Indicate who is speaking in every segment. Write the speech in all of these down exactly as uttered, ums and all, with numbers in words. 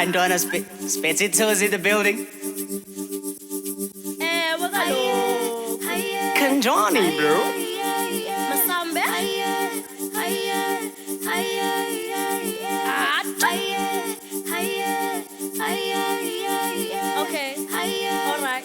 Speaker 1: Ndona Spetito's in the building.
Speaker 2: Eh, wakalo.
Speaker 1: Kanjani, bro.
Speaker 2: Masambe. Okay. Alright.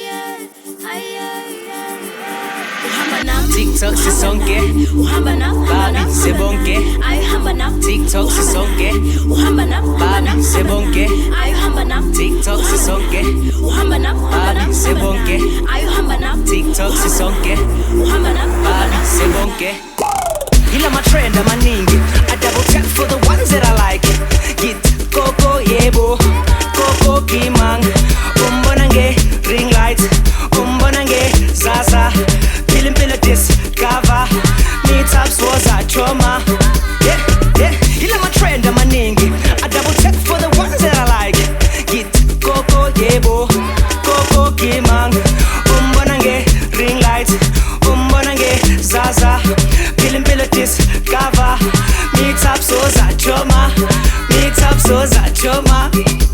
Speaker 1: TikTok sisonke, babi sebonke. TikTok sisonke, babi sebonke. TikTok sisonke, babi sebonke. TikTok sisonke, babi sebonke. Hila matrend amaningi, I double tap for the ones that I like. Git Coco yebo, Coco kimang. Umbonange ring light, umbonange zaza. Pilimpila discover, meet ups was a trauma. Yeah, yeah, hila matrend amaningi, I double tap for the ones that I like. Git Coco yebo, Coco kimang. Umbonange ring light, umbonange zaza. Pilimpila discover, meet ups was a trauma. Meet ups was a trauma.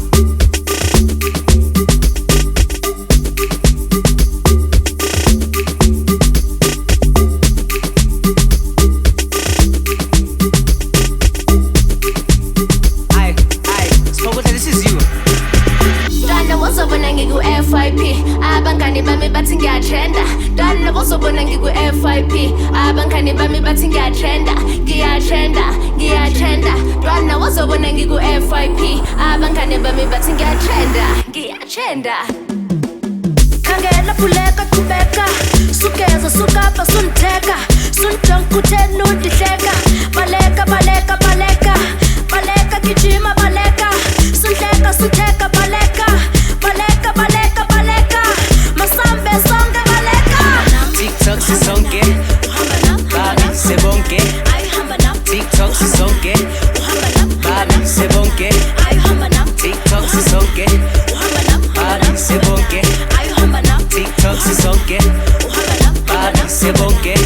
Speaker 2: F I P abangani bami bathi ngiyatrenda dala bozobona ngiku F I P abangani bami bathi ngiyatrenda ngiyatrenda ngiyatrenda dala bozobona ngiku F I P abangani bami bathi ngiyatrenda ngiyatrenda khangela puleka qhubeka sukeza sukapha suntheka sunjankuthe undihleka baleka baleka baleka baleka gijima baleka sunhleka sutheka baleka baleka baleka baleka masambe sonke baleka
Speaker 1: TikTok sisonke, babi sebonke. TikTok sisonke, babi sebonke. TikTok sisonke, babi sebonke. TikTok sisonke, babi sebonke.